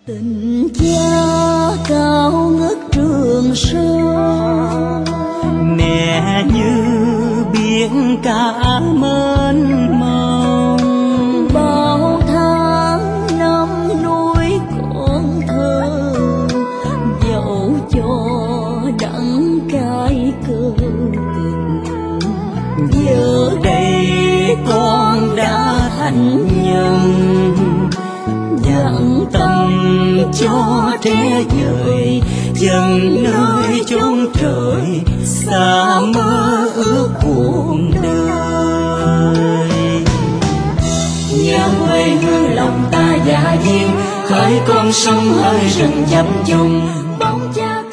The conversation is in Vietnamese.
Tình cha cao ngất Trường Sơn, mẹ như biển cả mênh mông. bao tháng năm nuôi con thơ, dẫu cho đắng cay cơ tình. Giờ đây con đã thành nhân, dặn tâm cho trẻ dời dần nơi chốn trời xa mơ ước cuộc đời. Nhà quê hương lòng ta dạ diêm, hỡi con sông hỡi rừng chập trùng, Bóng cha